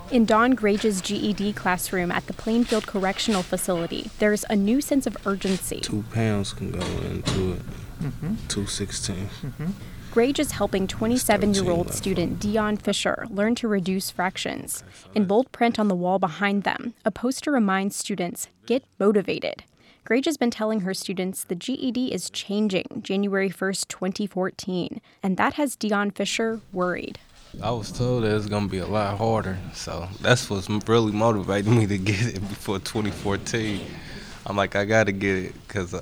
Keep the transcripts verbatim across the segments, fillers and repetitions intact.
In Dawn Grage's G E D classroom at the Plainfield Correctional Facility, there's a new sense of urgency. Two pounds can go into it. Mm-hmm. two sixteen. Mm-hmm. Grage is helping twenty-seven-year-old student Dion Fisher learn to reduce fractions. In bold print on the wall behind them, a poster reminds students, get motivated. Grage has been telling her students the G E D is changing January first, twenty fourteen, and that has Dion Fisher worried. I was told that it's going to be a lot harder, so that's what's really motivating me to get it before twenty fourteen. I'm like, I got to get it, because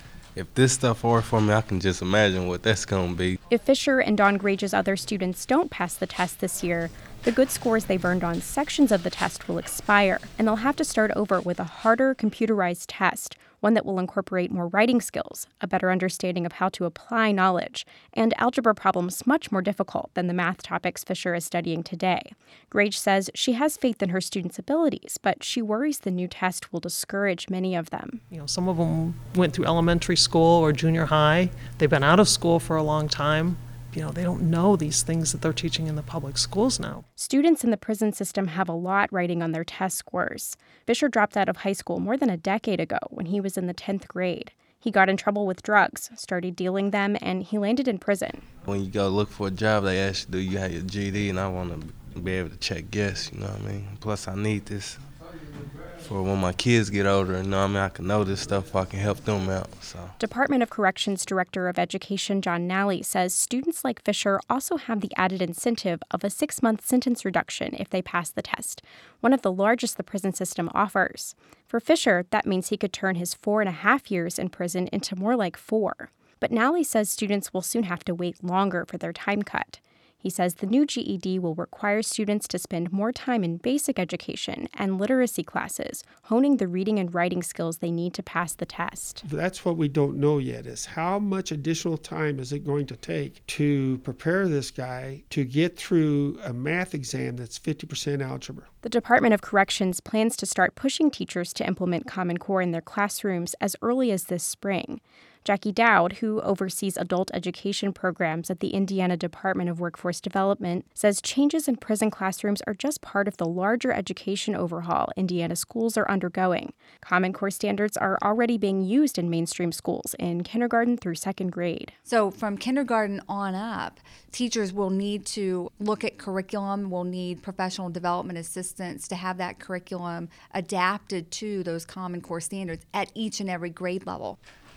if this stuff hard for me, I can just imagine what that's going to be. If Fisher and Dawn Grage's other students don't pass the test this year, the good scores they've earned on sections of the test will expire, and they'll have to start over with a harder computerized test, one that will incorporate more writing skills, a better understanding of how to apply knowledge, and algebra problems much more difficult than the math topics Fisher is studying today. Grage says she has faith in her students' abilities, but she worries the new test will discourage many of them. You know, some of them went through elementary school or junior high. They've been out of school for a long time. You know, they don't know these things that they're teaching in the public schools now. Students in the prison system have a lot riding on their test scores. Fisher dropped out of high school more than a decade ago when he was in the tenth grade. He got in trouble with drugs, started dealing them, and he landed in prison. When you go look for a job, they ask you, do you have your G E D? And I want to be able to check yes, you know what I mean? Plus, I need this for when my kids get older, you know what I mean? I can know this stuff, I can help them out. So. Department of Corrections Director of Education John Nally says students like Fisher also have the added incentive of a six-month sentence reduction if they pass the test, one of the largest the prison system offers. For Fisher, that means he could turn his four and a half years in prison into more like four. But Nally says students will soon have to wait longer for their time cut. He says the new G E D will require students to spend more time in basic education and literacy classes, honing the reading and writing skills they need to pass the test. That's what we don't know yet, is how much additional time is it going to take to prepare this guy to get through a math exam that's fifty percent algebra. The Department of Corrections plans to start pushing teachers to implement Common Core in their classrooms as early as this spring. Jackie Dowd, who oversees adult education programs at the Indiana Department of Workforce Development, says changes in prison classrooms are just part of the larger education overhaul Indiana schools are undergoing. Common Core standards are already being used in mainstream schools in kindergarten through second grade. So from kindergarten on up, teachers will need to look at curriculum, will need professional development assistants to have that curriculum adapted to those Common Core standards at each and every grade level.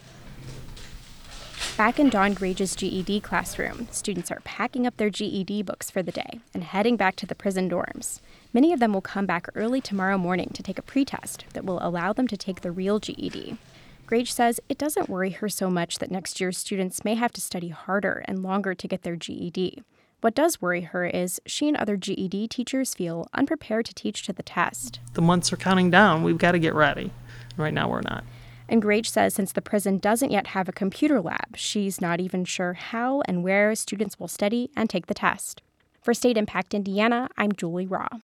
Back in Dawn Grage's G E D classroom, students are packing up their G E D books for the day and heading back to the prison dorms. Many of them will come back early tomorrow morning to take a pretest that will allow them to take the real G E D. Grage says it doesn't worry her so much that next year's students may have to study harder and longer to get their G E D. What does worry her is she and other G E D teachers feel unprepared to teach to the test. The months are counting down. We've got to get ready. Right now, we're not. And Grage says since the prison doesn't yet have a computer lab, she's not even sure how and where students will study and take the test. For State Impact Indiana, I'm Julie Raw.